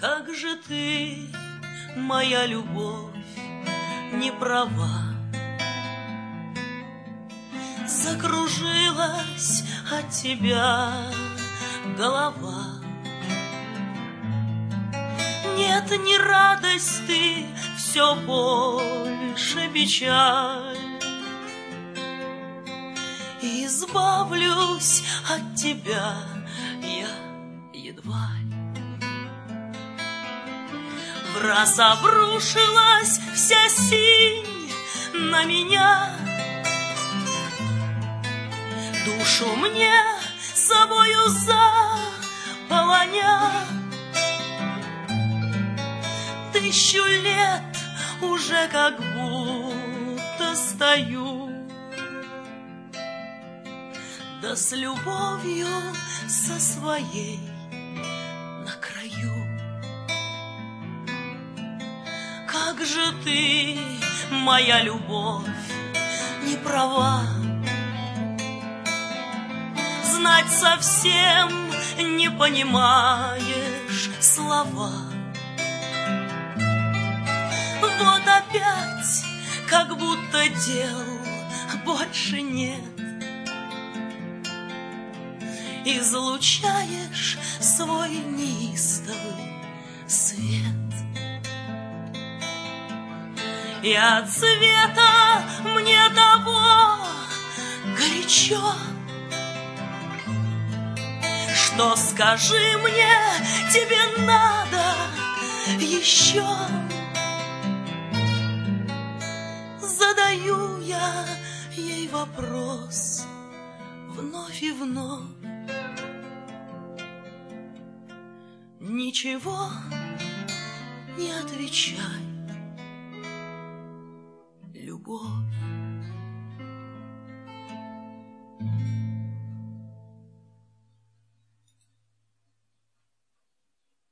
Как же ты, моя любовь, не права. Закружилась от тебя голова. Нет, не радость ты, все больше печаль. Избавлюсь от тебя я едва ли. Враз обрушилась вся синь на меня. Душу мне собою заполоня. 1000 лет уже как будто стою, да с любовью со своей на краю. Как же ты, моя любовь, не права. Знать совсем не понимаешь слова. Вот опять, как будто дел больше нет. Излучаешь свой неистовый свет. И от света мне того горячо, что, скажи мне, тебе надо еще. Задаю я ей вопрос вновь и вновь. Ничего не отвечай, любовь.